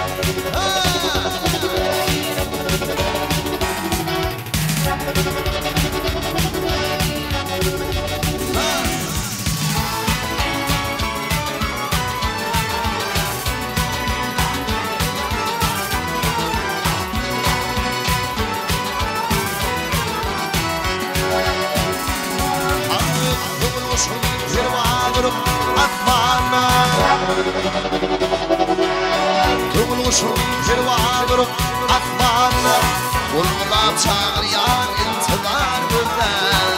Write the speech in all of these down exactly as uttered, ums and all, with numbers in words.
Tumuluşum zirvarım atmanla Olmadan çağıryan intizar güzel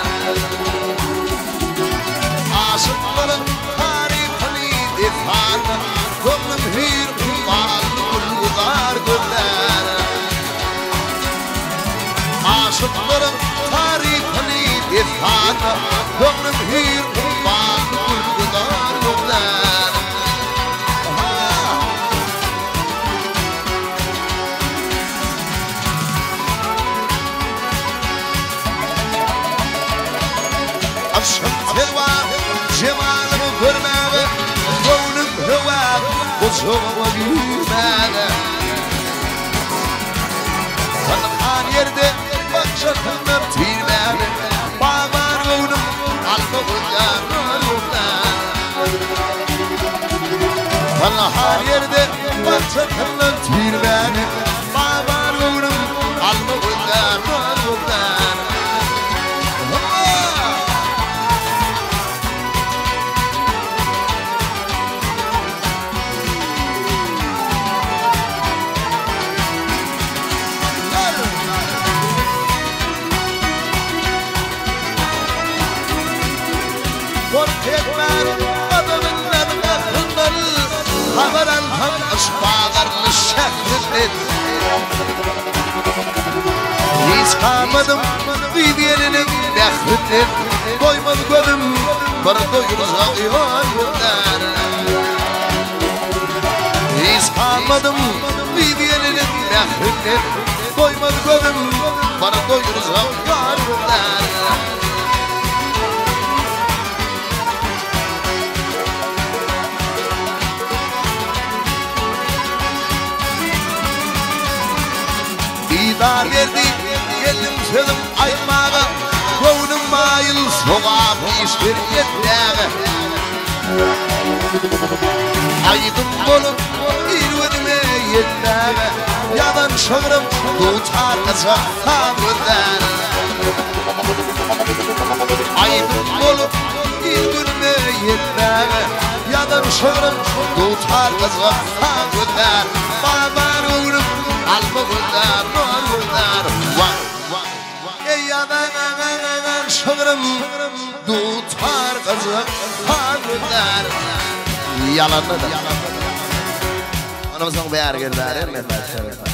Aşıkların tarifini defanı Gönlüm hür kumal gülgüzar güzel Aşıkların tarifini defanı Gönlüm hür kumal gülgüzar güzel Telva cemalımı görmedi Gönlüm hıva Kuzumu büyümedi Tanıkan yerde Bakşatımdan tirmedi Bağlar gönlüm Alma gülden Tanıkan yerde Bakşatımdan tirmedi Bağlar gönlüm Alma gülden Korketmen adamından aklından Havaran ham aşklarını şeklinde Hiç kalmadım videlerinin nefretin Doymadı gönlüm bana doyuracak yoldan Hiç kalmadım videlerinin nefretin Doymadı gönlüm bana doyuracak yoldan Didar verdi, geldim sözüm aymağa Gönlüm mayıl soğab iştir yetleğe Aydın bolup ilvedime yetleğe Yadan şağırım tutar kısa tavırlar Aydın bolup ilvedime yetleğe Yadan şağırım tutar kısa tavırlar Bağlar uğrum alma güllar, nur güllar Ey yadan şağırım tutar kısa tavırlar Yalanlı da Anamızın bir yer geldiler,